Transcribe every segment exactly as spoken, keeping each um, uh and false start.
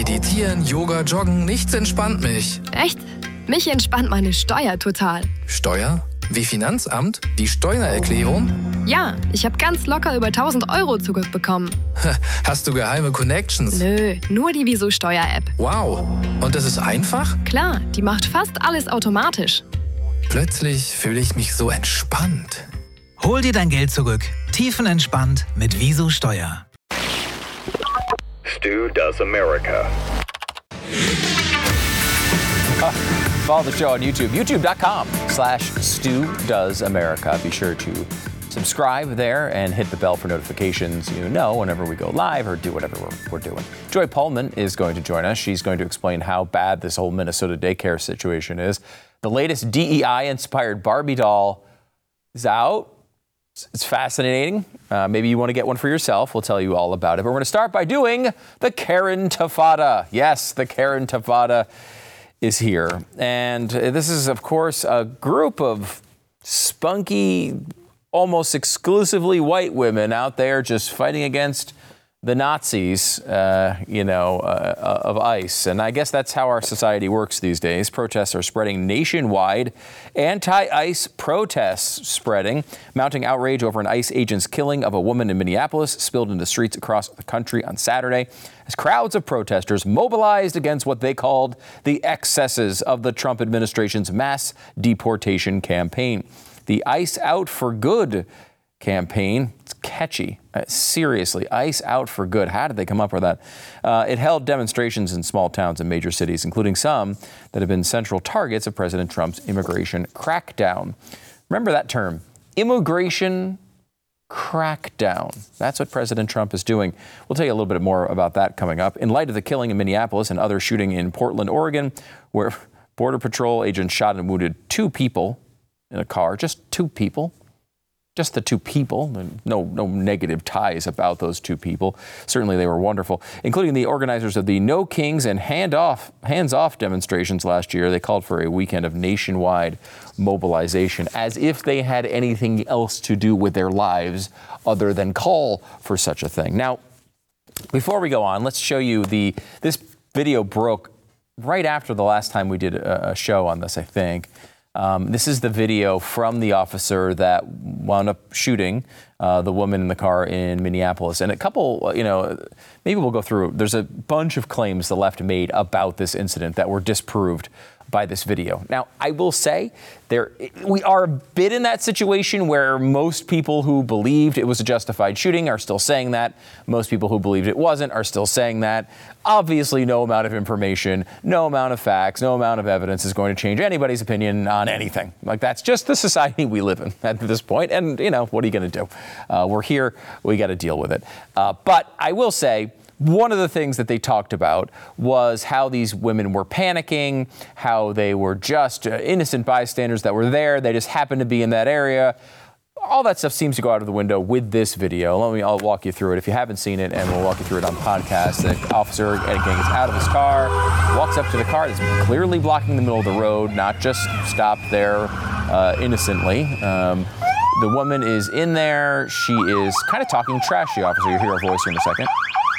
Meditieren, Yoga, Joggen, nichts entspannt mich. Echt? Mich entspannt meine Steuer total. Steuer? Wie Finanzamt? Die Steuererklärung? Ja, ich habe ganz locker über tausend Euro zurückbekommen. Hast du geheime Connections? Nö, nur die Wieso Steuer-App. Wow. Und das ist einfach? Klar, die macht fast alles automatisch. Plötzlich fühle ich mich so entspannt. Hol dir dein Geld zurück. Tiefenentspannt mit Wieso Steuer. Stu Does America. Uh, follow the show on YouTube, youtube.com slash Stu Does America. Be sure to subscribe there and hit the bell for notifications. You know whenever we go live or do whatever we're, we're doing. Joy Pullman is going to join us. She's going to explain how bad this whole Minnesota daycare situation is. The latest D E I-inspired Barbie doll is out. It's fascinating. Uh, maybe you want to get one for yourself. We'll tell you all about it. But we're going to start by doing the Karen Tafada. Yes, the Karen Tafada is here. And this is, of course, a group of spunky, almost exclusively white women out there just fighting against the Nazis, uh, you know, uh, of ICE. And I guess that's how our society works these days. Protests are spreading nationwide. Anti-ICE protests spreading, mounting outrage over an ICE agent's killing of a woman in Minneapolis spilled into streets across the country on Saturday as crowds of protesters mobilized against what they called the excesses of the Trump administration's mass deportation campaign. The ICE Out for Good campaign. It's catchy. Uh, seriously, ICE Out for Good. How did they come up with that? Uh, it held demonstrations in small towns and major cities, including some that have been central targets of President Trump's immigration crackdown. Remember that term, immigration crackdown. That's what President Trump is doing. We'll tell you a little bit more about that coming up. In light of the killing in Minneapolis and other shooting in Portland, Oregon, where Border Patrol agents shot and wounded two people in a car, just two people. Just the two people, no no negative ties about those two people. Certainly they were wonderful, including the organizers of the No Kings and Hand Off, Hands Off demonstrations last year. They called for a weekend of nationwide mobilization, as if they had anything else to do with their lives other than call for such a thing. Now, before we go on, let's show you the, this video broke right after the last time we did a, a show on this, I think. Um, this is the video from the officer that wound up shooting uh, the woman in the car in Minneapolis. And a couple, you know, maybe we'll go through. There's a bunch of claims the left made about this incident that were disproved by this video. Now, I will say there we are a bit in that situation where most people who believed it was a justified shooting are still saying that. Most people who believed it wasn't are still saying that. Obviously, no amount of information, no amount of facts, no amount of evidence is going to change anybody's opinion on anything. Like, that's just the society we live in at this point. And, you know, what are you going to do? Uh, we're here. We got to deal with it. Uh, but I will say, one of the things that they talked about was how these women were panicking, how they were just uh, innocent bystanders that were there. They just happened to be in that area. All that stuff seems to go out of the window with this video. Let me, I'll walk you through it if you haven't seen it, and we'll walk you through it on podcast. The officer again gets out of his car, walks up to the car that's clearly blocking the middle of the road, not just stopped there uh, innocently. Um, the woman is in there. She is kind of talking trash to the officer. You'll hear her voice here in a second.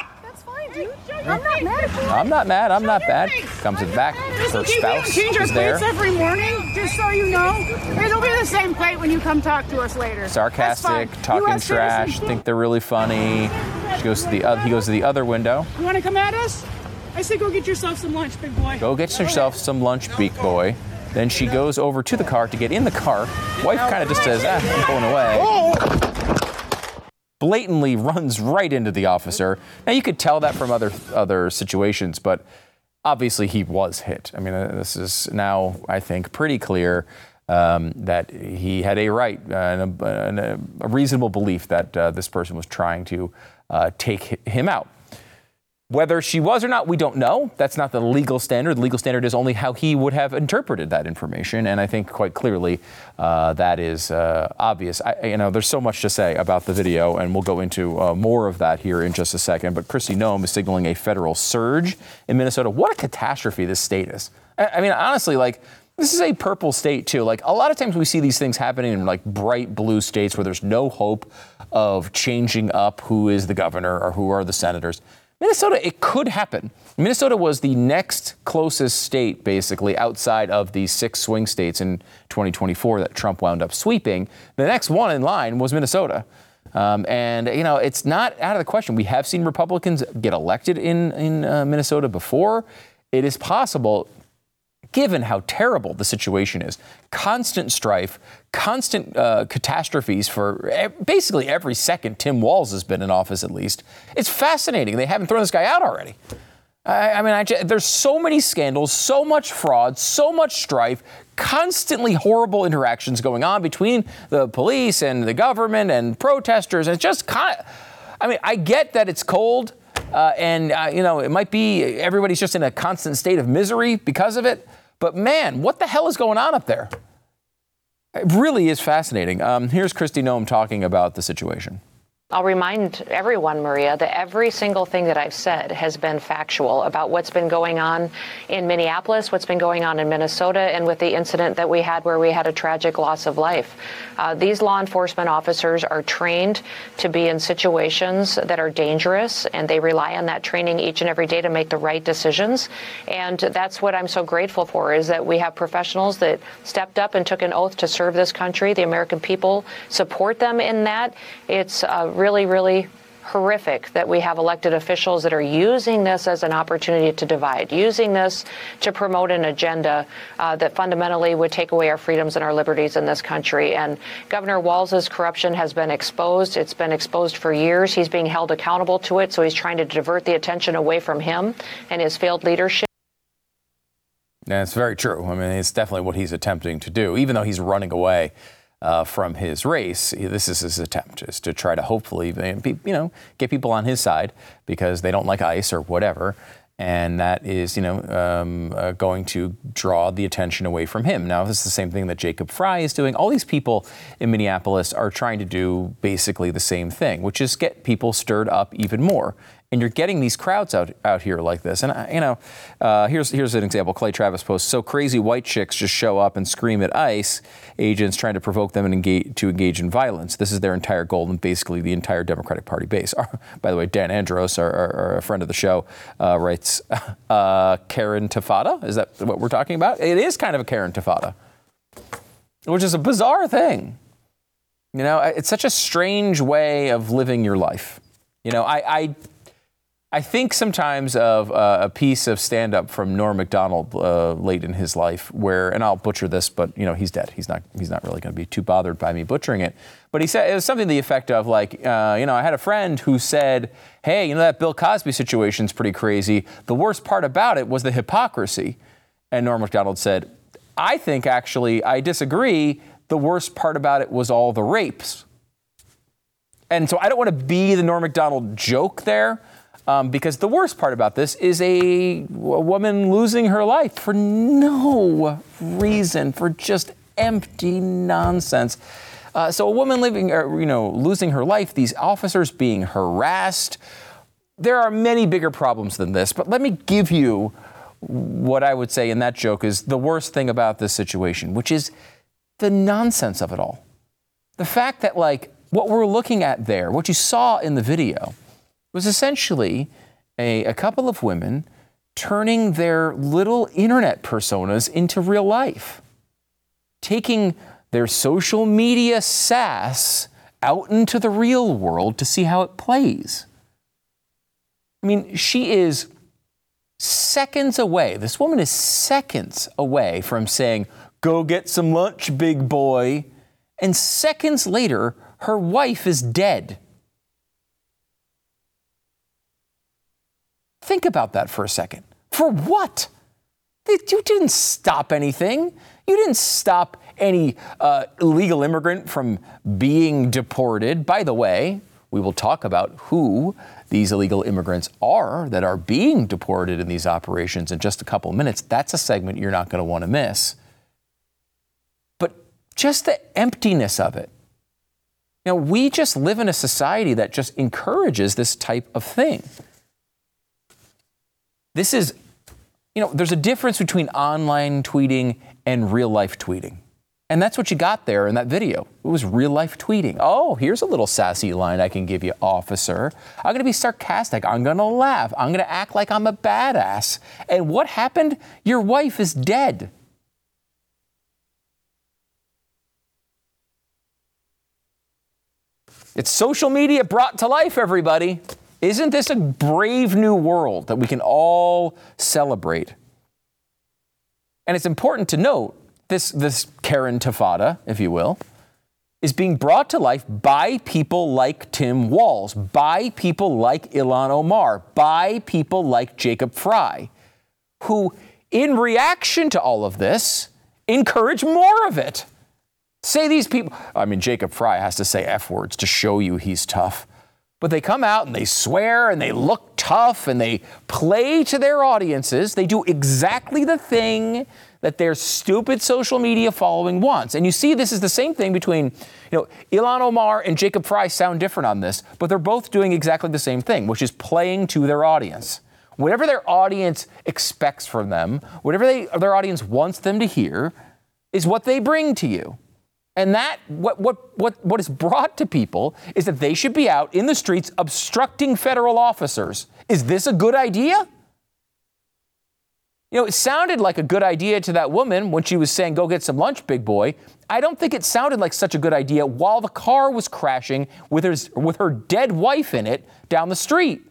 I'm not mad. I'm not mad. I'm not bad. Comes back. Her spouse change our is there. plates every morning, just so you know. It'll be the same plate when you come talk to us later. Sarcastic, talking trash. Think they're really funny. She goes to the. Uh, he goes to the other window. You want to come at us? I say go get yourself some lunch, big boy. Go get yourself some lunch, big boy. Then she goes over to the car to get in the car. Wife kind of just says, "Ah, I'm pulling away." Blatantly runs right into the officer. Now, you could tell that from other other situations, but obviously he was hit. I mean, uh, this is now, I think, pretty clear um, that he had a right uh, and, a, and a, a reasonable belief that uh, this person was trying to uh, take him out. Whether she was or not, we don't know. That's not the legal standard. The legal standard is only how he would have interpreted that information. And I think quite clearly uh, that is uh, obvious. I, you know, there's so much to say about the video, and we'll go into uh, more of that here in just a second. But Kristi Noem is signaling a federal surge in Minnesota. What a catastrophe this state is. I, I mean, honestly, like, this is a purple state, too. Like, a lot of times we see these things happening in, like, bright blue states where there's no hope of changing up who is the governor or who are the senators. Minnesota, it could happen. Minnesota was the next closest state, basically, outside of the six swing states in twenty twenty-four that Trump wound up sweeping. The next one in line was Minnesota. Um, and, you know, it's not out of the question. We have seen Republicans get elected in, in uh, Minnesota before. It is possible, given how terrible the situation is, constant strife, constant uh, catastrophes for e- basically every second Tim Walz has been in office, at least. It's fascinating. They haven't thrown this guy out already. I, I mean, I just, there's so many scandals, so much fraud, so much strife, constantly horrible interactions going on between the police and the government and protesters. And it's just kind of, I mean, I get that it's cold uh, and, uh, you know, it might be everybody's just in a constant state of misery because of it. But, man, what the hell is going on up there? It really is fascinating. Um, here's Kristi Noem talking about the situation. I'll remind everyone, Maria, that every single thing that I've said has been factual about what's been going on in Minneapolis, what's been going on in Minnesota, and with the incident that we had where we had a tragic loss of life. Uh, these law enforcement officers are trained to be in situations that are dangerous, and they rely on that training each and every day to make the right decisions. And that's what I'm so grateful for, is that we have professionals that stepped up and took an oath to serve this country. The American people support them in that. It's uh, really, really horrific that we have elected officials that are using this as an opportunity to divide, using this to promote an agenda uh, that fundamentally would take away our freedoms and our liberties in this country. And Governor Walz's corruption has been exposed. It's been exposed for years. He's being held accountable to it. So he's trying to divert the attention away from him and his failed leadership. That's very true. I mean, it's definitely what he's attempting to do, even though he's running away Uh, from his race. This is his attempt, is to try to hopefully, you know, get people on his side because they don't like ICE or whatever. And that is, you know, um, uh, going to draw the attention away from him. Now, this is the same thing that Jacob Frey is doing. All these people in Minneapolis are trying to do basically the same thing, which is get people stirred up even more. And you're getting these crowds out out here like this. And, you know, uh, here's here's an example. Clay Travis posts, so crazy white chicks just show up and scream at ICE agents trying to provoke them and engage, to engage in violence. This is their entire goal and basically the entire Democratic Party base. By the way, Dan Andros, our, our, our a friend of the show, uh, writes, uh, Karen Tifada? Is that what we're talking about? It is kind of a Karen Tifada, which is a bizarre thing. You know, it's such a strange way of living your life. You know, I... I I think sometimes of uh, a piece of stand-up from Norm Macdonald uh, late in his life, where, and I'll butcher this, but you know he's dead. He's not. He's not really going to be too bothered by me butchering it. But he said it was something to the effect of like, uh, you know, I had a friend who said, "Hey, you know that Bill Cosby situation's pretty crazy. The worst part about it was the hypocrisy." And Norm Macdonald said, "I think actually I disagree. The worst part about it was all the rapes." And so I don't want to be the Norm Macdonald joke there. Um, because the worst part about this is a, a woman losing her life for no reason, for just empty nonsense. Uh, so a woman living, or, you know, losing her life, these officers being harassed. There are many bigger problems than this. But let me give you what I would say in that joke is the worst thing about this situation, which is the nonsense of it all. The fact that, like, what we're looking at there, what you saw in the video, was essentially a, a couple of women turning their little internet personas into real life, taking their social media sass out into the real world to see how it plays. I mean, she is seconds away. This woman is seconds away from saying, "Go get some lunch, big boy." And seconds later, her wife is dead. Think about that for a second. For what? You didn't stop anything. You didn't stop any uh, illegal immigrant from being deported. By the way, we will talk about who these illegal immigrants are that are being deported in these operations in just a couple of minutes. That's a segment you're not going to want to miss. But just the emptiness of it. You know, we just live in a society that just encourages this type of thing. This is, you know, there's a difference between online tweeting and real life tweeting. And that's what you got there in that video. It was real life tweeting. Oh, here's a little sassy line I can give you, officer. I'm going to be sarcastic. I'm going to laugh. I'm going to act like I'm a badass. And what happened? Your wife is dead. It's social media brought to life, everybody. Isn't this a brave new world that we can all celebrate? And it's important to note, this, this Karen-tifada, if you will, is being brought to life by people like Tim Walz, by people like Ilhan Omar, by people like Jacob Frey, who, in reaction to all of this, encourage more of it. Say these people, I mean, Jacob Frey has to say F words to show you he's tough. But they come out and they swear and they look tough and they play to their audiences. They do exactly the thing that their stupid social media following wants. And you see this is the same thing between, you know, Ilhan Omar and Jacob Frey sound different on this, but they're both doing exactly the same thing, which is playing to their audience. Whatever their audience expects from them, whatever they, their audience wants them to hear, is what they bring to you. And that, what, what, what, what is brought to people is that they should be out in the streets obstructing federal officers. Is this a good idea? You know, it sounded like a good idea to that woman when she was saying, go get some lunch, big boy. I don't think it sounded like such a good idea while the car was crashing with her, with her dead wife in it down the street.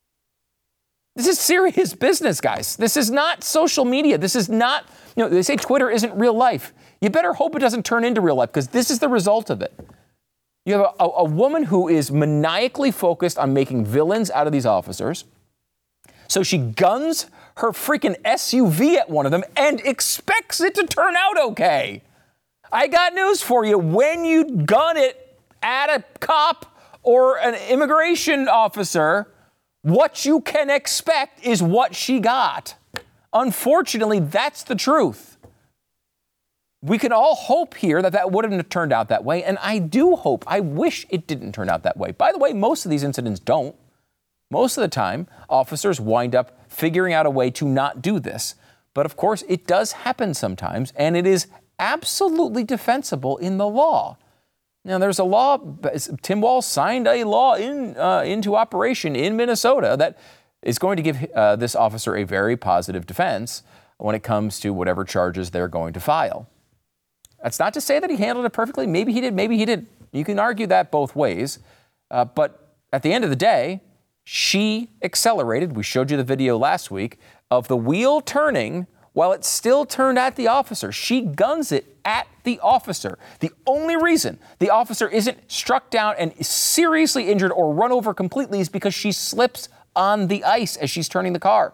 This is serious business, guys. This is not social media. This is not, you know, they say Twitter isn't real life. You better hope it doesn't turn into real life, because this is the result of it. You have a, a, a woman who is maniacally focused on making villains out of these officers. So she guns her freaking S U V at one of them and expects it to turn out okay. I got news for you. When you gun it at a cop or an immigration officer, what you can expect is what she got. Unfortunately, that's the truth. We can all hope here that that wouldn't have turned out that way, and I do hope, I wish it didn't turn out that way. By the way, most of these incidents don't. Most of the time, officers wind up figuring out a way to not do this. But of course, it does happen sometimes, and it is absolutely defensible in the law. Now, there's a law, Tim Walz signed a law in, uh, into operation in Minnesota that is going to give uh, this officer a very positive defense when it comes to whatever charges they're going to file. That's not to say that he handled it perfectly. Maybe he did, maybe he didn't. You can argue that both ways. Uh, but at the end of the day, she accelerated. We showed you the video last week of the wheel turning while it still turned at the officer. She guns it at the officer. The only reason the officer isn't struck down and seriously injured or run over completely is because she slips on the ice as she's turning the car.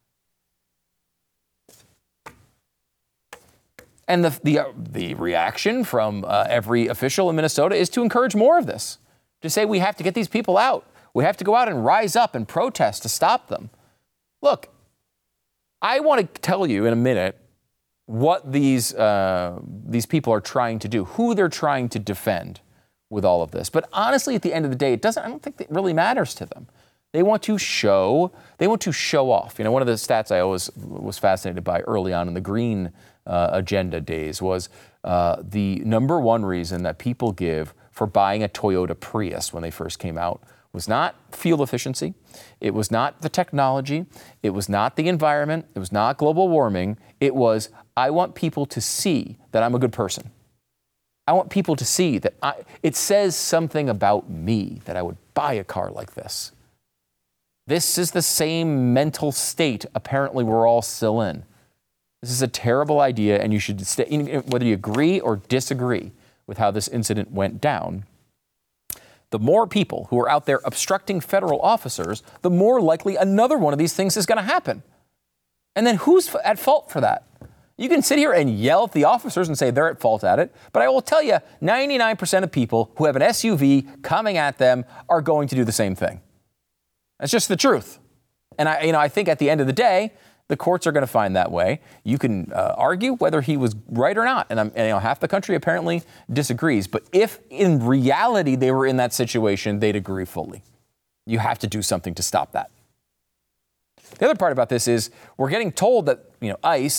And the the, uh, the reaction from uh, every official in Minnesota is to encourage more of this, to say we have to get these people out. We have to go out and rise up and protest to stop them. Look, I want to tell you in a minute what these uh, these people are trying to do, who they're trying to defend with all of this. But honestly, at the end of the day, it doesn't. I don't think it really matters to them. They want to show. They want to show off. You know, one of the stats I always was fascinated by early on in the Green uh, Agenda days was uh, the number one reason that people give for buying a Toyota Prius when they first came out was not fuel efficiency. It was not the technology. It was not the environment. It was not global warming. It was, I want people to see that I'm a good person. I want people to see that I, it says something about me that I would buy a car like this. This is the same mental state apparently we're all still in. This is a terrible idea, and you should stay, whether you agree or disagree with how this incident went down. The more people who are out there obstructing federal officers, the more likely another one of these things is going to happen. And then who's at fault for that? You can sit here and yell at the officers and say they're at fault at it, but I will tell you, ninety-nine percent of people who have an S U V coming at them are going to do the same thing. That's just the truth. And I, you know, I think at the end of the day, the courts are going to find that way. You can uh, argue whether he was right or not. And, I'm, and you know, half the country apparently disagrees. But if in reality they were in that situation, they'd agree fully. You have to do something to stop that. The other part about this is we're getting told that, you know, ICE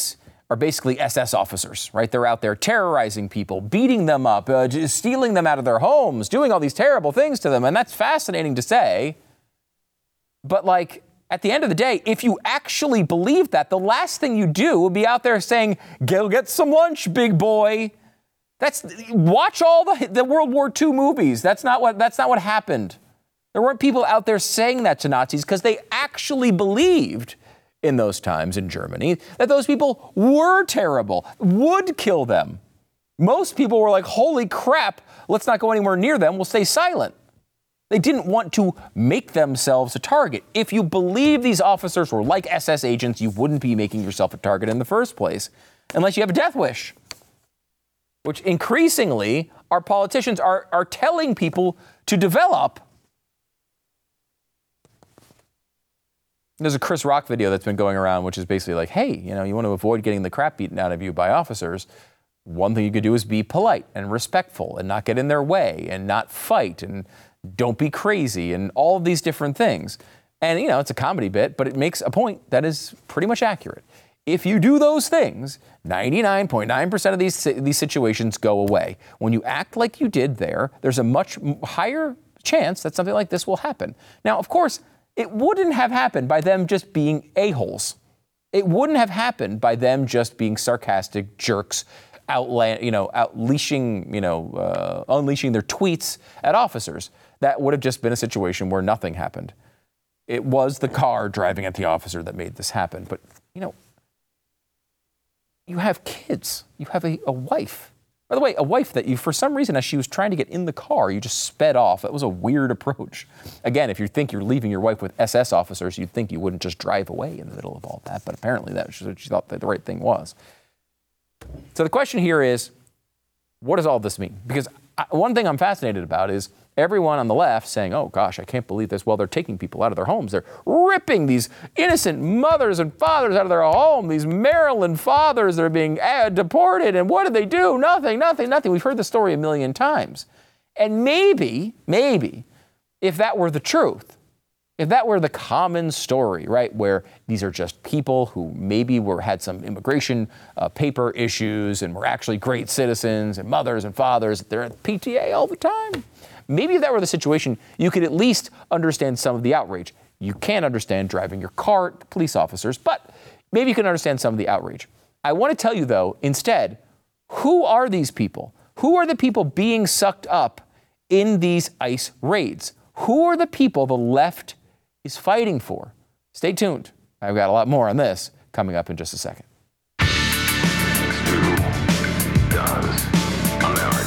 are basically S S officers, right? They're out there terrorizing people, beating them up, uh, just stealing them out of their homes, doing all these terrible things to them. And that's fascinating to say. But like, at the end of the day, if you actually believe that, the last thing you do would be out there saying, go get some lunch, big boy. That's watch all the, the World War Two movies. That's not what, that's not what happened. There weren't people out there saying that to Nazis because they actually believed in those times in Germany that those people were terrible, would kill them. Most people were like, holy crap, let's not go anywhere near them. We'll stay silent. They didn't want to make themselves a target. If you believe these officers were like S S agents, you wouldn't be making yourself a target in the first place, unless you have a death wish, which increasingly our politicians are, are telling people to develop. There's a Chris Rock video that's been going around, which is basically like, hey, you know, you want to avoid getting the crap beaten out of you by officers. One thing you could do is be polite and respectful and not get in their way and not fight and don't be crazy and all of these different things. And, you know, it's a comedy bit, but it makes a point that is pretty much accurate. If you do those things, ninety-nine point nine percent of these, these situations go away. When you act like you did there, there's a much higher chance that something like this will happen. Now, of course, it wouldn't have happened by them just being a-holes. It wouldn't have happened by them just being sarcastic jerks, outla- you know, outleashing, you know, uh, unleashing their tweets at officers. That would have just been a situation where nothing happened. It was the car driving at the officer that made this happen. But, you know, you have kids. You have a, a wife. By the way, a wife that you, for some reason, as she was trying to get in the car, you just sped off. That was a weird approach. Again, if you think you're leaving your wife with S S officers, you'd think you wouldn't just drive away in the middle of all that. But apparently that's what she thought that the right thing was. So the question here is, what does all this mean? Because I, one thing I'm fascinated about is everyone on the left saying, oh, gosh, I can't believe this. Well, they're taking people out of their homes. They're ripping these innocent mothers and fathers out of their home, these Maryland fathers that are being uh, deported. And what did they do? Nothing, nothing, nothing. We've heard the story a million times. And maybe, maybe, if that were the truth, if that were the common story, right, where these are just people who maybe were had some immigration uh, paper issues and were actually great citizens and mothers and fathers, they're at P T A all the time. Maybe if that were the situation, you could at least understand some of the outrage. You can't understand driving your car to police officers, but maybe you can understand some of the outrage. I want to tell you, though, instead, who are these people? Who are the people being sucked up in these ICE raids? Who are the people the left is fighting for? Stay tuned. I've got a lot more on this coming up in just a second. Stu does America.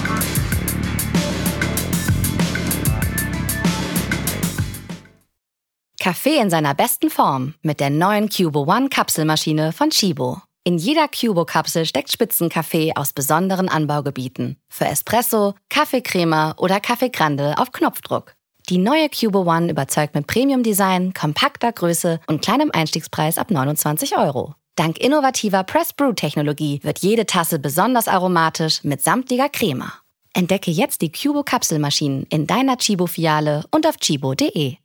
Kaffee in seiner besten Form mit der neuen Cubo One Kapselmaschine von Chibo. In jeder Cubo-Kapsel steckt Spitzenkaffee aus besonderen Anbaugebieten. Für Espresso, Kaffeecrema oder Kaffee Grande auf Knopfdruck. Die neue Cubo One überzeugt mit Premium-Design, kompakter Größe und kleinem Einstiegspreis ab neunundzwanzig Euro. Dank innovativer Press-Brew-Technologie wird jede Tasse besonders aromatisch mit samtiger Crema. Entdecke jetzt die Cubo-Kapselmaschinen in deiner Chibo-Filiale und auf chibo punkt de.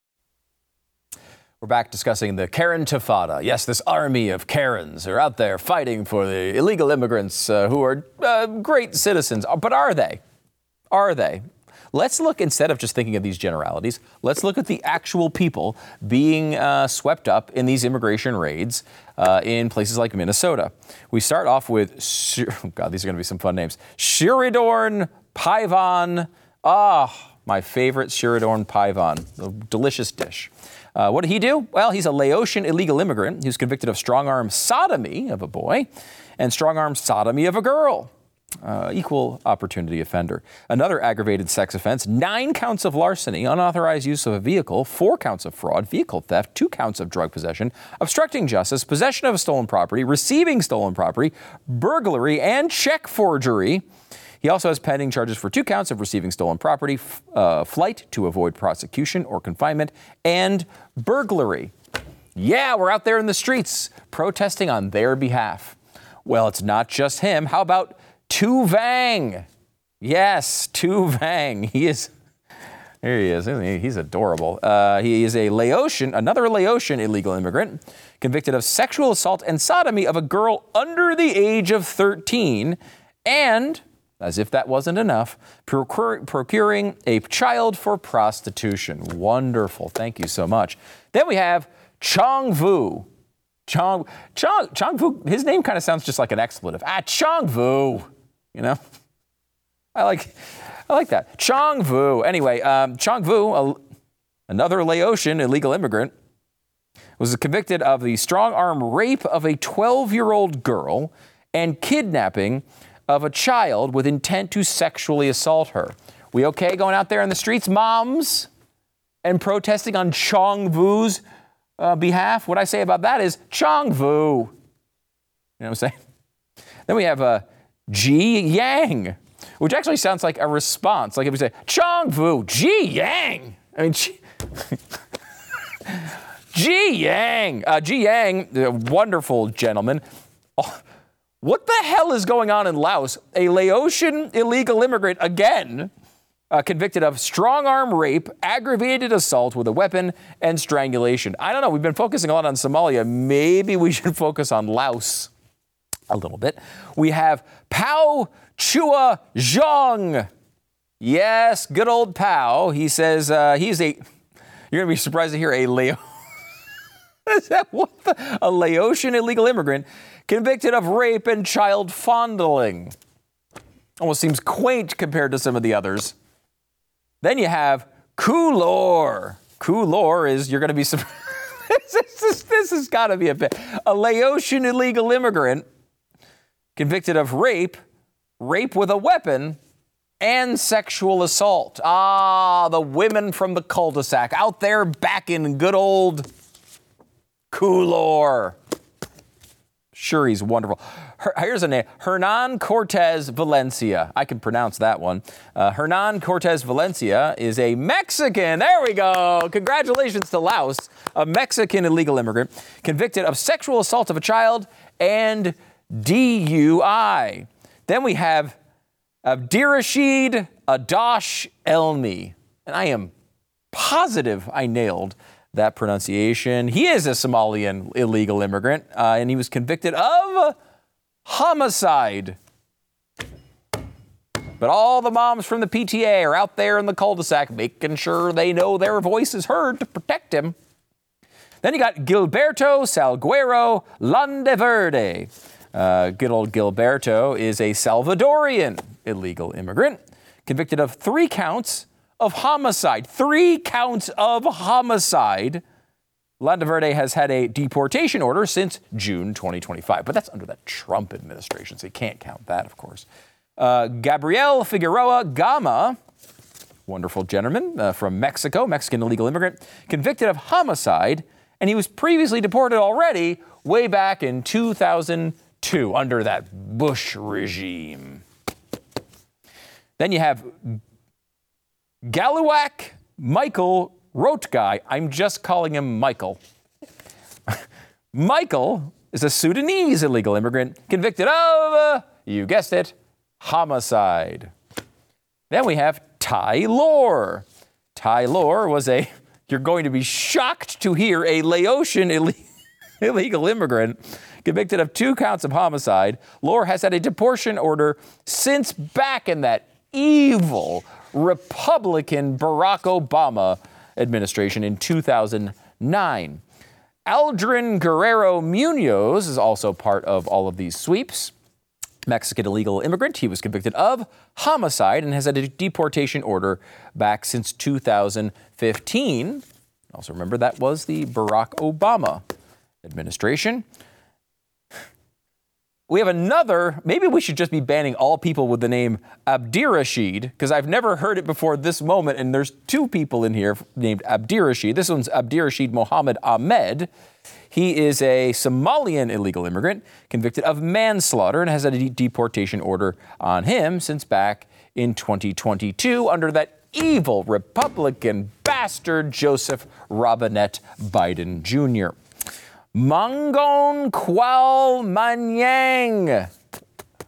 We're back discussing the Karen-tifada. Yes, this army of Karens are out there fighting for the illegal immigrants uh, who are uh, great citizens. But are they? Are they? Let's look, instead of just thinking of these generalities, let's look at the actual people being uh, swept up in these immigration raids uh, in places like Minnesota. We start off with, Shir- oh God, these are going to be some fun names. Shiridorn Paivan. Ah, my favorite Shiridorn Paivan, a delicious dish. Uh, what did he do? Well, he's a Laotian illegal immigrant who's convicted of strong-arm sodomy of a boy and strong-arm sodomy of a girl. Uh, equal opportunity offender. Another aggravated sex offense, nine counts of larceny, unauthorized use of a vehicle, four counts of fraud, vehicle theft, two counts of drug possession, obstructing justice, possession of stolen property, receiving stolen property, burglary, and check forgery. He also has pending charges for two counts of receiving stolen property, f- uh, flight to avoid prosecution or confinement, and burglary. Yeah, we're out there in the streets protesting on their behalf. Well, it's not just him. How about Tu Vang? Yes, Tu Vang. He is Here he is. He's adorable. Uh, he is a Laotian, another Laotian illegal immigrant, convicted of sexual assault and sodomy of a girl under the age of thirteen, and, as if that wasn't enough, procur- procuring a child for prostitution. Wonderful. Thank you so much. Then we have Chong Vu. Chong, Chong, Chong Vu, his name kind of sounds just like an expletive. Ah, Chong Vu. You know? I like... I like that. Chong Vu. Anyway, um, Chong Vu, a, another Laotian illegal immigrant, was convicted of the strong-arm rape of a twelve-year-old girl and kidnapping of a child with intent to sexually assault her. We okay going out there in the streets, moms, and protesting on Chong Vu's uh, behalf? What I say about that is Chong Vu. You know what I'm saying? Then we have uh, Ji Yang, which actually sounds like a response. Like if we say, Chong Vu, Ji Yang. I mean, Ji, Ji Yang. Uh, Ji Yang, a wonderful gentleman. Oh, what the hell is going on in Laos? A Laotian illegal immigrant, again, uh, convicted of strong-arm rape, aggravated assault with a weapon, and strangulation. I don't know. We've been focusing a lot on Somalia. Maybe we should focus on Laos a little bit. We have Pao Chua Zhang. Yes, good old Pao. He says uh, he's a, you're going to be surprised to hear a Lao, is that what the, a Laotian illegal immigrant convicted of rape and child fondling. Almost seems quaint compared to some of the others. Then you have Kulor. Kulor is, you're going to be surprised. this, is, this has got to be a bit. A Laotian illegal immigrant convicted of rape, rape with a weapon, and sexual assault. Ah, the women from the cul-de-sac out there back in good old Kulor. Sure, he's wonderful. Her, here's a name, Hernan Cortez Valencia. I can pronounce that one. Uh, Hernan Cortez Valencia is a Mexican. There we go. Congratulations to Laos, a Mexican illegal immigrant convicted of sexual assault of a child and D U I. Then we have Abdirashid Adash Elmi. And I am positive I nailed that pronunciation. He is a Somalian illegal immigrant, uh, and he was convicted of homicide. But all the moms from the P T A are out there in the cul-de-sac making sure they know their voice is heard to protect him. Then you got Gilberto Salguero Landeverde. Uh, good old Gilberto is a Salvadorian illegal immigrant convicted of three counts of homicide. Three counts of homicide. Landeverde has had a deportation order since June twenty twenty-five, but that's under the Trump administration, so you can't count that, of course. Uh, Gabriel Figueroa Gama, wonderful gentleman uh, from Mexico, Mexican illegal immigrant, convicted of homicide, and he was previously deported already way back in two thousand two under that Bush regime. Then you have Galuak Michael Rotgai. I'm just calling him Michael. Michael is a Sudanese illegal immigrant convicted of, uh, you guessed it, homicide. Then we have Ty Lor. Ty Lor was a, you're going to be shocked to hear, a Laotian Ill- illegal immigrant convicted of two counts of homicide. Lor has had a deportation order since back in that evil Republican Barack Obama administration in two thousand nine. Aldrin Guerrero Munoz is also part of all of these sweeps. Mexican illegal immigrant. He was convicted of homicide and has had a deportation order back since two thousand fifteen. Also remember that was the Barack Obama administration. We have another, maybe we should just be banning all people with the name Abdirashid, because I've never heard it before this moment, and there's two people in here named Abdirashid. This one's Abdirashid Mohammed Ahmed. He is a Somalian illegal immigrant convicted of manslaughter and has had a de- deportation order on him since back in twenty twenty-two under that evil Republican bastard Joseph Robinette Biden Junior Mangon Kwal Manyang.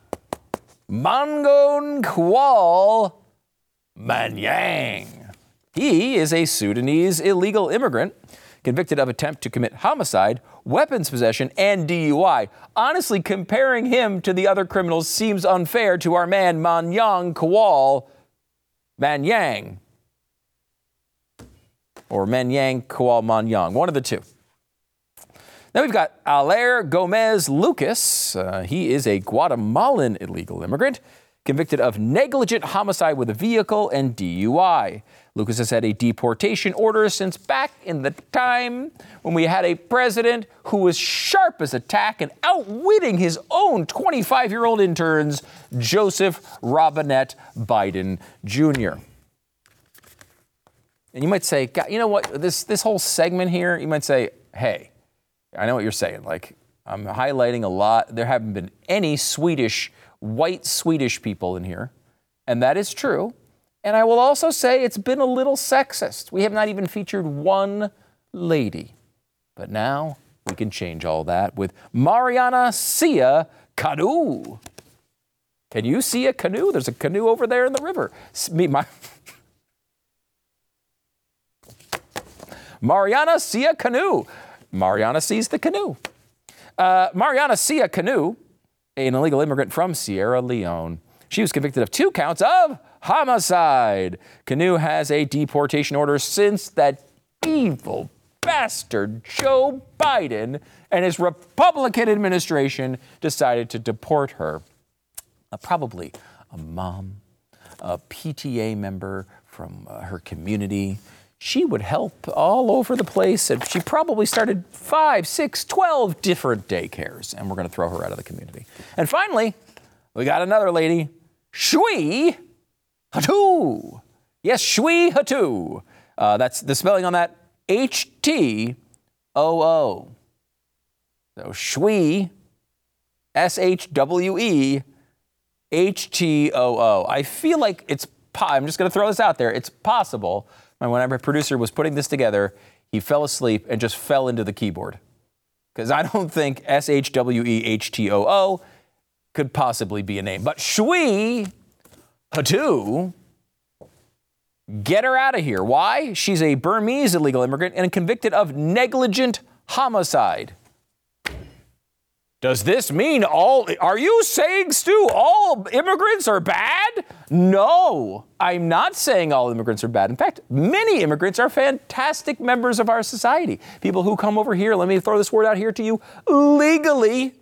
Mangon Kwal Manyang. He is a Sudanese illegal immigrant convicted of attempt to commit homicide, weapons possession, and D U I. Honestly, comparing him to the other criminals seems unfair to our man Manyang Kawal Manyang. Or Manyang Kawal Manyang, one of the two. Now we've got Alair Gomez Lucas. Uh, he is a Guatemalan illegal immigrant convicted of negligent homicide with a vehicle and D U I. Lucas has had a deportation order since back in the time when we had a president who was sharp as a tack and outwitting his own twenty-five-year-old interns, Joseph Robinette Biden Junior And you might say, God, you know what, this, this whole segment here, you might say, hey, I know what you're saying. Like, I'm highlighting a lot. There haven't been any Swedish, white Swedish people in here. And that is true. And I will also say it's been a little sexist. We have not even featured one lady. But now we can change all that with Mariana Sia Canu. Can you see a canoe? There's a canoe over there in the river. Me, my... Mariana Sia Canu. Mariana sees the canoe. Uh, Mariana Sia Canu, an illegal immigrant from Sierra Leone. She was convicted of two counts of homicide. Canu has a deportation order since that evil bastard Joe Biden and his Republican administration decided to deport her. Uh, probably a mom, a P T A member from uh, her community. She would help all over the place, and she probably started five, six, twelve different daycares, and we're going to throw her out of the community. And finally, we got another lady, Shui Hatu. Yes, Shui Hatu. Uh, that's the spelling on that, H T O O. So Shui, S H W E, H T O O. I feel like it's, po- I'm just going to throw this out there, it's possible. And when my producer was putting this together, he fell asleep and just fell into the keyboard. Because I don't think S H W E H T O O could possibly be a name. But Shui Hatu, get her out of here. Why? She's a Burmese illegal immigrant and convicted of negligent homicide. Does this mean all, are you saying, Stu, all immigrants are bad? No, I'm not saying all immigrants are bad. In fact, many immigrants are fantastic members of our society. People who come over here, let me throw this word out here to you, legally.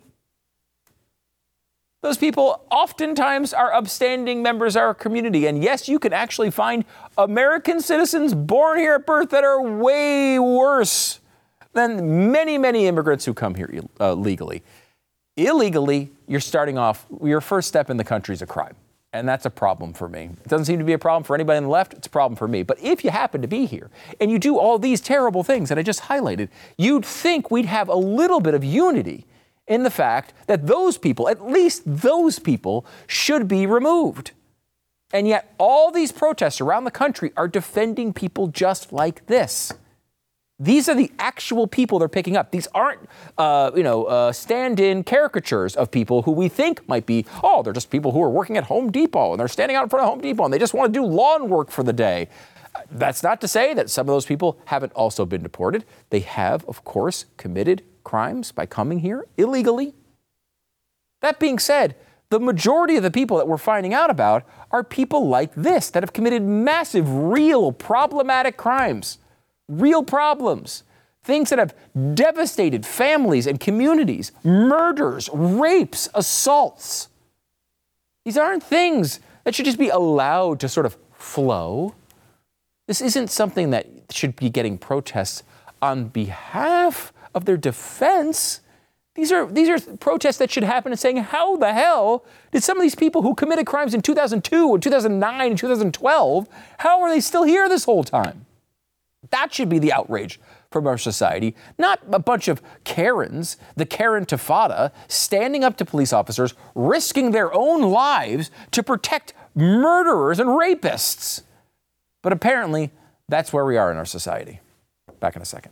Those people oftentimes are upstanding members of our community. And yes, you can actually find American citizens born here at birth that are way worse than many, many immigrants who come here uh, legally. Illegally, you're starting off, your first step in the country is a crime. And that's a problem for me. It doesn't seem to be a problem for anybody on the left. It's a problem for me. But if you happen to be here and you do all these terrible things that I just highlighted, you'd think we'd have a little bit of unity in the fact that those people, at least those people, should be removed. And yet all these protests around the country are defending people just like this. These are the actual people they're picking up. These aren't, uh, you know, uh, stand-in caricatures of people who we think might be, oh, they're just people who are working at Home Depot and they're standing out in front of Home Depot and they just want to do lawn work for the day. That's not to say that some of those people haven't also been deported. They have, of course, committed crimes by coming here illegally. That being said, the majority of the people that we're finding out about are people like this that have committed massive, real, problematic crimes. Real problems, things that have devastated families and communities, murders, rapes, assaults. These aren't things that should just be allowed to sort of flow. This isn't something that should be getting protests on behalf of their defense. These are, these are protests that should happen and saying, how the hell did some of these people who committed crimes in two thousand two or two thousand nine and two thousand twelve, how are they still here this whole time? That should be the outrage from our society, not a bunch of Karens, the Karen Tifada, standing up to police officers, risking their own lives to protect murderers and rapists. But apparently, that's where we are in our society. Back in a second.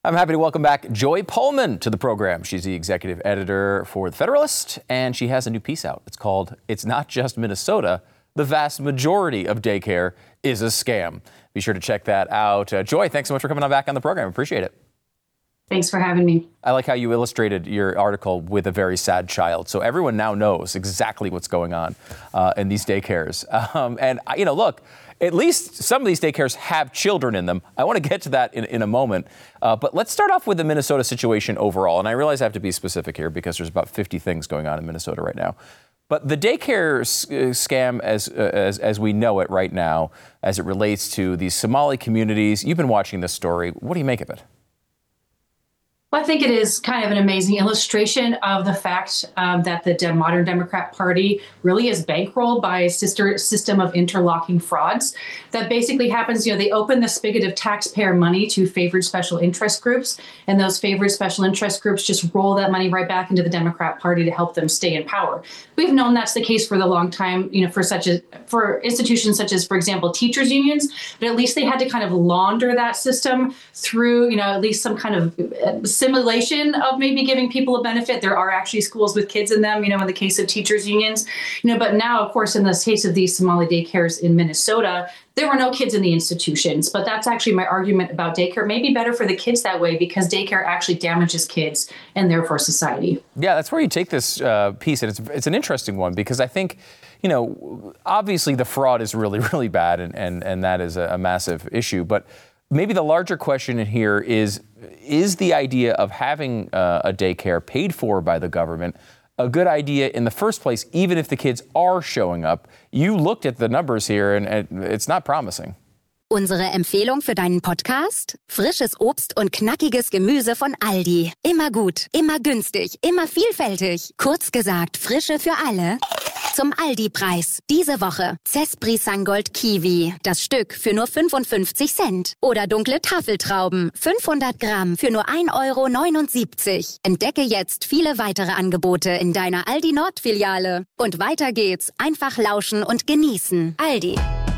I'm happy to welcome back Joy Pullmann to the program. She's the executive editor for The Federalist, and she has a new piece out. It's called It's Not Just Minnesota. The vast majority of daycare is a scam. Be sure to check that out. Uh, Joy, thanks so much for coming on back on the program. Appreciate it. Thanks for having me. I like how you illustrated your article with a very sad child. So everyone now knows exactly what's going on uh, in these daycares. Um, and, you know, look, at least some of these daycares have children in them. I want to get to that in, in a moment. Uh, but let's start off with the Minnesota situation overall. And I realize I have to be specific here because there's about fifty things going on in Minnesota right now. But the daycare s- scam as, uh, as as we know it right now, as it relates to these Somali communities, you've been watching this story. What do you make of it? Well, I think it is kind of an amazing illustration of the fact um, that the de- modern Democrat Party really is bankrolled by a sister system of interlocking frauds that basically happens. You know, they open the spigot of taxpayer money to favored special interest groups, and those favored special interest groups just roll that money right back into the Democrat Party to help them stay in power. We've known that's the case for the long time, you know, for such a for institutions such as, for example, teachers unions, but at least they had to kind of launder that system through, you know, at least some kind of uh, simulation of maybe giving people a benefit. There are actually schools with kids in them, you know, in the case of teachers unions, you know, but now, of course, in the case of these Somali daycares in Minnesota, there were no kids in the institutions. But that's actually my argument about daycare. It may be better for the kids that way because daycare actually damages kids and therefore society. Yeah, that's where you take this uh, piece. And it's, it's an interesting one because I think, you know, obviously the fraud is really, really bad. And, and, and that is a, a massive issue. But maybe the larger question in here is, is the idea of having uh, a daycare paid for by the government a good idea in the first place, even if the kids are showing up? You looked at the numbers here and, and it's not promising. Unsere Empfehlung für deinen Podcast? Frisches Obst und knackiges Gemüse von Aldi. Immer gut, immer günstig, immer vielfältig. Kurz gesagt, Frische für alle. Zum Aldi-Preis. Diese Woche Cespri Sangold Kiwi. Das Stück für nur fünfundfünfzig Cent. Oder dunkle Tafeltrauben. fünfhundert Gramm für nur ein Euro neunundsiebzig. Entdecke jetzt viele weitere Angebote in deiner Aldi Nord-Filiale. Und weiter geht's. Einfach lauschen und genießen. Aldi.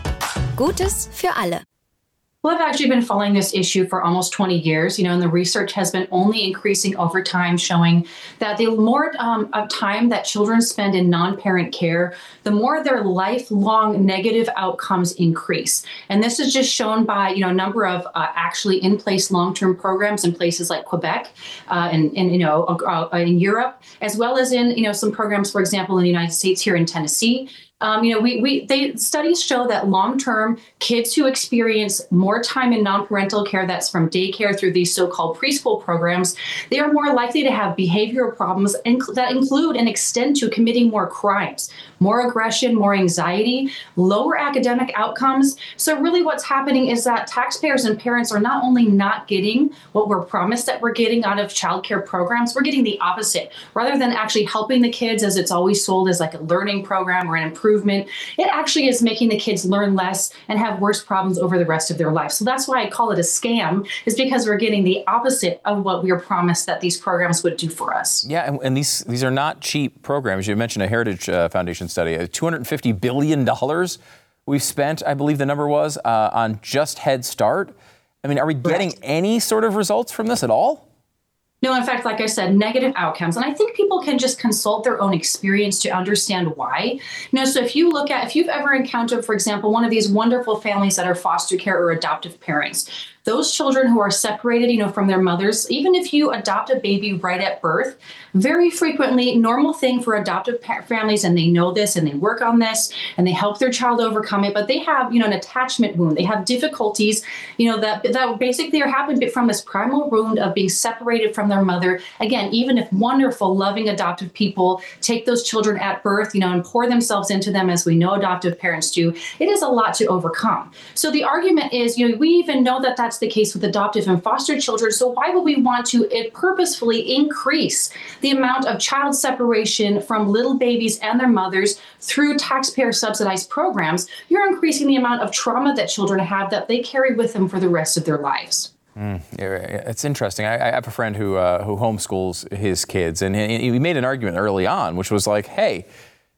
Gutes für alle. Well, I've actually been following this issue for almost twenty years, you know, and the research has been only increasing over time, showing that the more um, of time that children spend in non-parent care, the more their lifelong negative outcomes increase. And this is just shown by, you know, a number of uh, actually in-place long-term programs in places like Quebec uh, and, and, you know, uh, in Europe, as well as in, you know, some programs, for example, in the United States here in Tennessee. Um, you know, we, we they studies show that long-term kids who experience more time in non-parental care, that's from daycare through these so-called preschool programs, they are more likely to have behavioral problems inc- that include and extend to committing more crimes, more aggression, more anxiety, lower academic outcomes. So really what's happening is that taxpayers and parents are not only not getting what we're promised that we're getting out of childcare programs, we're getting the opposite. Rather than actually helping the kids as it's always sold as like a learning program or an improvement, it actually is making the kids learn less and have worse problems over the rest of their life. So that's why I call it a scam, is because we're getting the opposite of what we were promised that these programs would do for us. Yeah, and, and these these are not cheap programs. You mentioned a Heritage uh, Foundation study, uh, two hundred fifty billion dollars we've spent, I believe the number was, uh, on just Head Start. I mean, are we getting Correct. any sort of results from this at all? No, in fact, like I said, negative outcomes. And I think people can just consult their own experience to understand why. You know, so if you look at, if you've ever encountered, for example, one of these wonderful families that are foster care or adoptive parents, those children who are separated, you know, from their mothers, even if you adopt a baby right at birth, very frequently, normal thing for adoptive pa- families, and they know this and they work on this and they help their child overcome it, but they have, you know, an attachment wound. They have difficulties, you know, that, that basically are happened from this primal wound of being separated from their mother. Again, even if wonderful, loving adoptive people take those children at birth, you know, and pour themselves into them as we know adoptive parents do, it is a lot to overcome. So the argument is, you know, we even know that that's the case with adoptive and foster children. So why would we want to it purposefully increase the amount of child separation from little babies and their mothers through taxpayer subsidized programs? You're increasing the amount of trauma that children have that they carry with them for the rest of their lives. Mm, it's interesting. I, I have a friend who uh, who homeschools his kids, and he, he made an argument early on, which was like, hey,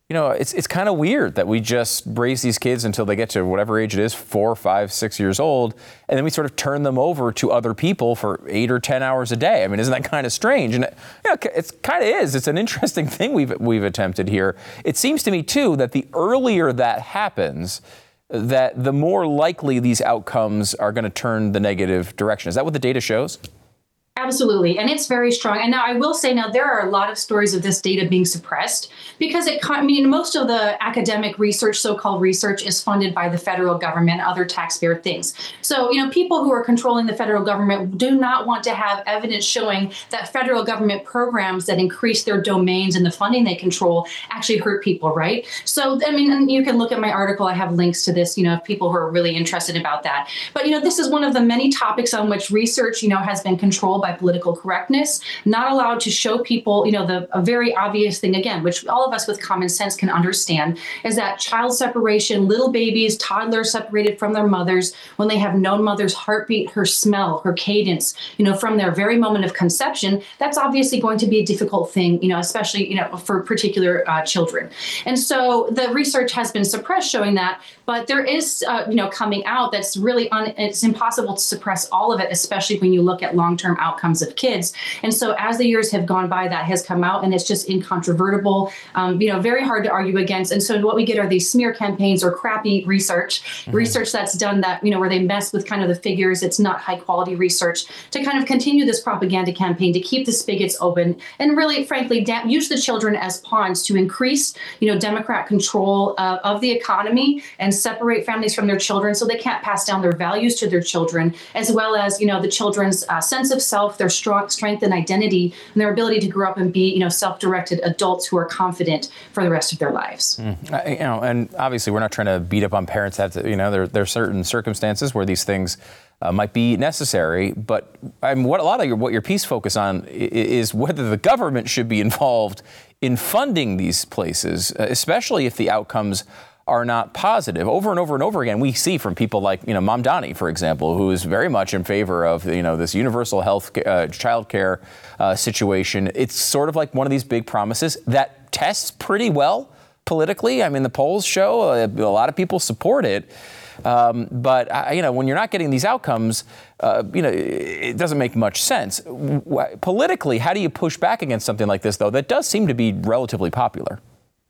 you know, it's it's kind of weird that we just raise these kids until they get to whatever age it is, four, five, six years old, and then we sort of turn them over to other people for eight or ten hours a day. I mean, isn't that kind of strange? And it, you know, it's kind of is. It's an interesting thing we've we've attempted here. It seems to me too that the earlier that happens, that the more likely these outcomes are going to turn the negative direction. Is that what the data shows? Absolutely. And it's very strong. And now I will say now there are a lot of stories of this data being suppressed because it, I mean, most of the academic research, so-called research, is funded by the federal government, other taxpayer things. So, you know, people who are controlling the federal government do not want to have evidence showing that federal government programs that increase their domains and the funding they control actually hurt people, right? So, I mean, and you can look at my article. I have links to this, you know, if people who are really interested about that. But, you know, this is one of the many topics on which research, you know, has been controlled by by political correctness, not allowed to show people, you know, the a very obvious thing, again, which all of us with common sense can understand, is that child separation, little babies, toddlers separated from their mothers, when they have known mother's heartbeat, her smell, her cadence, you know, from their very moment of conception, that's obviously going to be a difficult thing, you know, especially, you know, for particular uh, children. And so the research has been suppressed showing that, but there is, uh, you know, coming out that's really, un- it's impossible to suppress all of it, especially when you look at long-term outcomes of kids. And so as the years have gone by, that has come out and it's just incontrovertible, um, you know, very hard to argue against. And so what we get are these smear campaigns or crappy research, mm-hmm. research that's done that, you know, where they mess with kind of the figures. It's not high quality research to kind of continue this propaganda campaign, to keep the spigots open and really, frankly, da- use the children as pawns to increase, you know, Democrat control uh, of the economy and separate families from their children so they can't pass down their values to their children, as well as, you know, the children's uh, sense of self, their strong strength and identity, and their ability to grow up and be, you know, self-directed adults who are confident for the rest of their lives. Mm. Uh, you know, and obviously we're not trying to beat up on parents. That, you know, there there are certain circumstances where these things uh, might be necessary. But I mean, what a lot of your what your piece focus on is whether the government should be involved in funding these places, especially if the outcomes are not positive. Over and over and over again, we see from people like, you know, Mamdani, for example, who is very much in favor of, you know, this universal health uh, child care uh, situation. It's sort of like one of these big promises that tests pretty well politically. I mean, the polls show uh, a lot of people support it. Um, but, uh, you know, when you're not getting these outcomes, uh, you know, it doesn't make much sense. W- politically, how do you push back against something like this, though, that does seem to be relatively popular?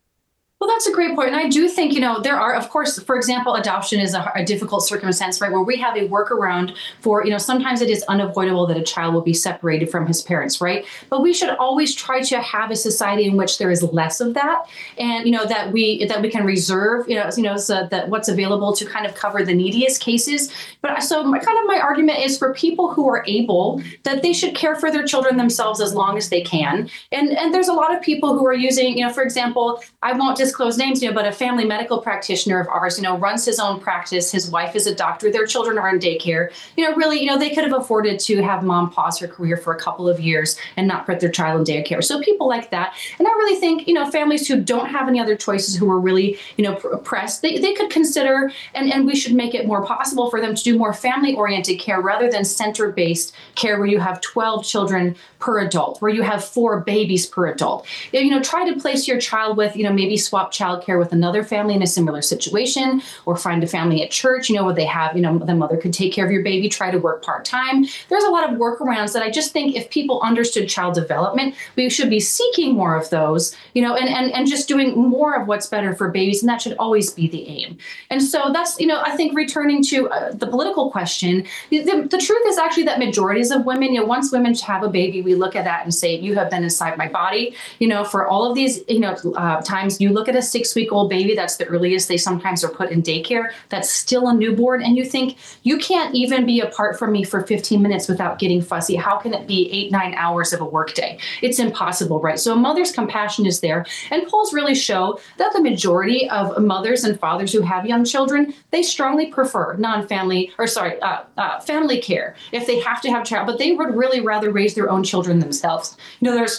Well, that's a great point. And I do think, you know, there are, of course, for example, adoption is a, a difficult circumstance, right, where we have a workaround for, you know, sometimes it is unavoidable that a child will be separated from his parents, right? But we should always try to have a society in which there is less of that. And, you know, that we that we can reserve, you know, you know, so that what's available to kind of cover the neediest cases. But so my, kind of my argument is for people who are able, that they should care for their children themselves as long as they can. And, and there's a lot of people who are using, you know, for example, I won't just disclose names, you know, but a family medical practitioner of ours, you know, runs his own practice. His wife is a doctor. Their children are in daycare. You know, really, you know, they could have afforded to have mom pause her career for a couple of years and not put their child in daycare. So people like that. And I really think, you know, families who don't have any other choices, who are really, you know, oppressed, they, they could consider, and, and we should make it more possible for them to do more family-oriented care rather than center-based care where you have twelve children per adult, where you have four babies per adult. You know, try to place your child with, you know, maybe swap childcare with another family in a similar situation, or find a family at church, you know, where they have, you know, the mother could take care of your baby, try to work part-time. There's a lot of workarounds that I just think if people understood child development, we should be seeking more of those, you know, and, and, and just doing more of what's better for babies. And that should always be the aim. And so that's, you know, I think returning to uh, the political question, the, the truth is actually that majorities of women, you know, once women have a baby, we look at that and say, you have been inside my body, you know, for all of these, you know, uh, times. You look at a six-week-old baby, that's the earliest they sometimes are put in daycare, that's still a newborn, and you think, you can't even be apart from me for fifteen minutes without getting fussy. How can it be eight, nine hours of a workday? It's impossible, right? So a mother's compassion is there. And polls really show that the majority of mothers and fathers who have young children, they strongly prefer non-family, or sorry, uh, uh, family care if they have to have child, but they would really rather raise their own children themselves. You know, there's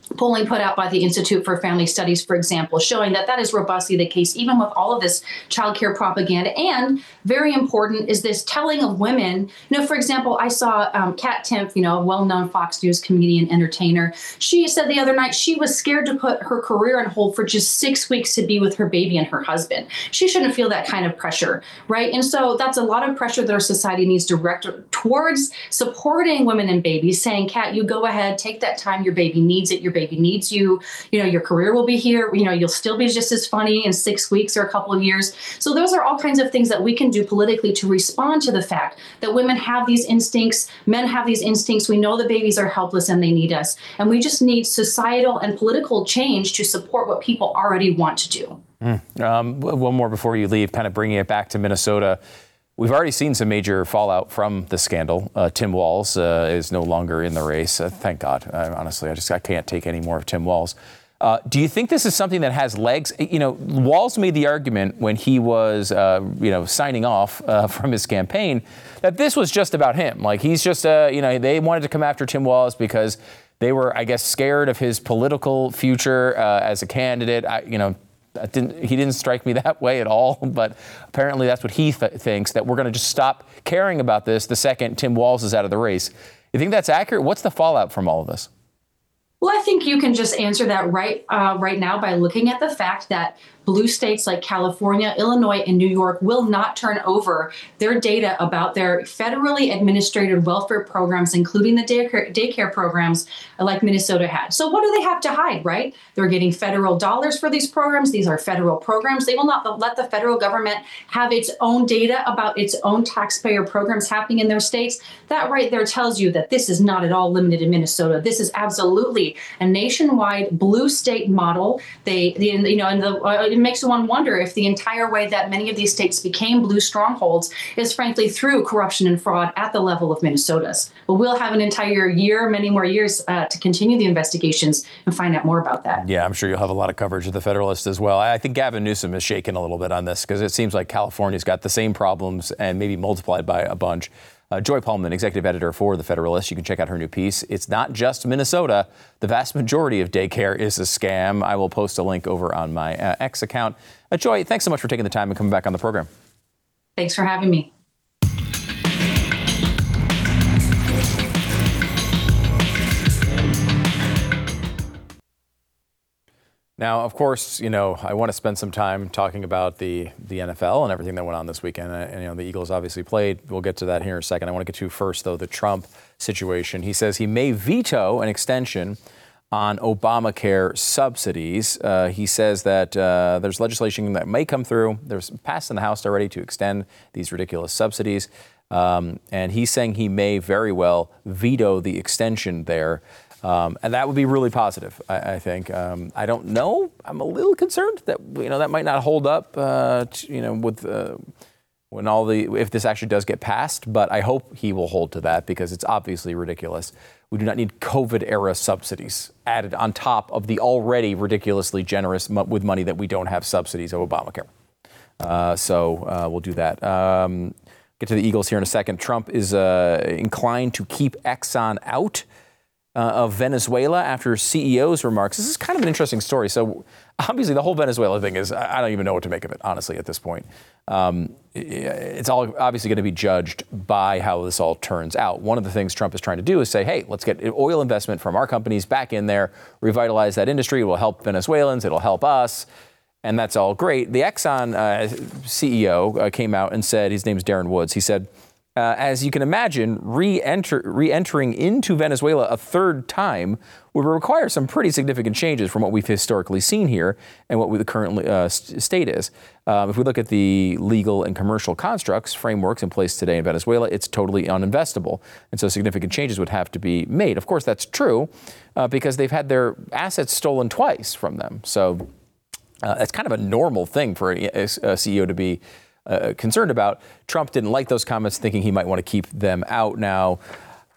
polling put out by the Institute for Family Studies, for example, showing that that is robustly the case, even with all of this childcare propaganda. And very important is this telling of women. You know, for example, I saw um, Kat Timpf, you know, a well-known Fox News comedian, entertainer. She said the other night she was scared to put her career on hold for just six weeks to be with her baby and her husband. She shouldn't feel that kind of pressure, right? And so that's a lot of pressure that our society needs to direct towards supporting women and babies, saying, Kat, you go ahead, take that time. Your baby needs it. Your baby needs you. You know, your career will be here. You know, you'll still be just as funny in six weeks or a couple of years. So those are all kinds of things that we can do politically to respond to the fact that women have these instincts, men have these instincts. We know the babies are helpless and they need us. And we just need societal and political change to support what people already want to do. Mm. Um, one more before you leave, kind of bringing it back to Minnesota. We've already seen some major fallout from the scandal. Uh, Tim Walz uh, is no longer in the race. Uh, thank God. Uh, honestly, I just I can't take any more of Tim Walz. Uh, do you think this is something that has legs? You know, Walz made the argument when he was, uh, you know, signing off uh, from his campaign that this was just about him. Like he's just, uh, you know, they wanted to come after Tim Walz because they were, I guess, scared of his political future uh, as a candidate. I, you know. That didn't, he didn't strike me that way at all, but apparently that's what he th- thinks, that we're going to just stop caring about this the second Tim Walz is out of the race. You think that's accurate? What's the fallout from all of this? Well, I think you can just answer that right uh, right now by looking at the fact that blue states like California, Illinois, and New York will not turn over their data about their federally administered welfare programs, including the daycare, daycare programs like Minnesota had. So what do they have to hide, right? They're getting federal dollars for these programs. These are federal programs. They will not let the federal government have its own data about its own taxpayer programs happening in their states. That right there tells you that this is not at all limited in Minnesota. This is absolutely a nationwide blue state model. They, the, you know, and the, uh, it makes one wonder if the entire way that many of these states became blue strongholds is frankly through corruption and fraud at the level of Minnesota's. But we'll have an entire year, many more years uh, to continue the investigations and find out more about that. Yeah, I'm sure you'll have a lot of coverage of the Federalist as well. I think Gavin Newsom is shaking a little bit on this because it seems like California's got the same problems and maybe multiplied by a bunch. Uh, Joy Pullman, executive editor for The Federalist. You can check out her new piece. It's not just Minnesota. The vast majority of daycare is a scam. I will post a link over on my uh, X account. Uh, Joy, thanks so much for taking the time and coming back on the program. Thanks for having me. Now, of course, you know, I want to spend some time talking about the, the N F L and everything that went on this weekend. And, and, you know, the Eagles obviously played. We'll get to that here in a second. I want to get to first, though, the Trump situation. He says he may veto an extension on Obamacare subsidies. Uh, he says that uh, there's legislation that may come through. There's passed in the House already to extend these ridiculous subsidies. Um, and he's saying he may very well veto the extension there. Um, and that would be really positive, I, I think. Um, I don't know. I'm a little concerned that, you know, that might not hold up, uh, to, you know, with uh, when all the if this actually does get passed. But I hope he will hold to that because it's obviously ridiculous. We do not need COVID era subsidies added on top of the already ridiculously generous mo- with money that we don't have subsidies of Obamacare. Uh, so uh, we'll do that. Um, get to the Eagles here in a second. Trump is uh, inclined to keep Exxon out Uh, of Venezuela after C E O's remarks. This is kind of an interesting story. So obviously the whole Venezuela thing is, I don't even know what to make of it, honestly, at this point. Um, it's all obviously going to be judged by how this all turns out. One of the things Trump is trying to do is say, hey, let's get oil investment from our companies back in there, revitalize that industry. It will help Venezuelans. It'll help us. And that's all great. The Exxon uh, C E O uh, came out and said, his name is Darren Woods. He said, Uh, as you can imagine, re-enter, re-entering into Venezuela a third time would require some pretty significant changes from what we've historically seen here and what we, the current uh, st- state is. Um, if we look at the legal and commercial constructs, frameworks in place today in Venezuela, it's totally uninvestable. And so significant changes would have to be made. Of course, that's true uh, because they've had their assets stolen twice from them. So uh, that's kind of a normal thing for a, a, a C E O to be Uh, concerned about. Trump didn't like those comments, thinking he might want to keep them out. Now,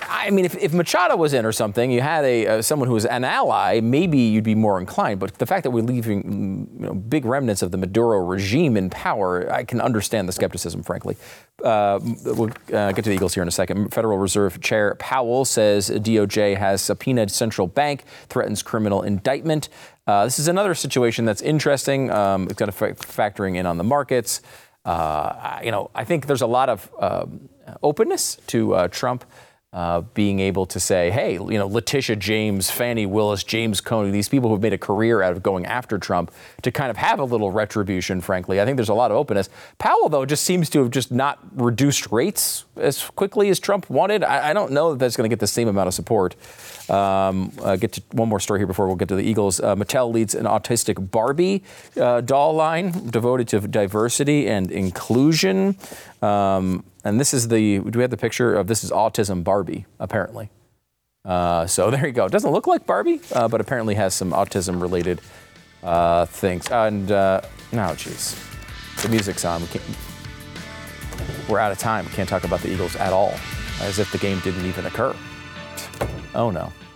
I, I mean, if, if Machado was in or something, you had a uh, someone who was an ally, maybe you'd be more inclined. But the fact that we're leaving you know, big remnants of the Maduro regime in power, I can understand the skepticism, frankly. Uh, we'll uh, get to the Eagles here in a second. Federal Reserve Chair Powell says D O J has subpoenaed central bank, threatens criminal indictment. Uh, this is another situation that's interesting. Um, it's kind of f- factoring in on the markets. Uh, you know, I think there's a lot of um, openness to uh, Trump uh, being able to say, hey, you know, Letitia James, Fannie Willis, James Comey, these people who've made a career out of going after Trump to kind of have a little retribution, frankly. I think there's a lot of openness. Powell, though, just seems to have just not reduced rates as quickly as Trump wanted. I, I don't know that that's going to get the same amount of support. Um, uh, get to one more story here before we'll get to the Eagles. Uh, Mattel leads an autistic Barbie uh, doll line devoted to diversity and inclusion. Um, and this is the, do we have the picture of this is Autism Barbie, apparently. Uh, so there you go. It doesn't look like Barbie, uh, but apparently has some autism-related uh, things. And, uh, no, jeez. The music's on. We can't, we're out of time. We can't talk about the Eagles at all, as if the game didn't even occur. Oh, no.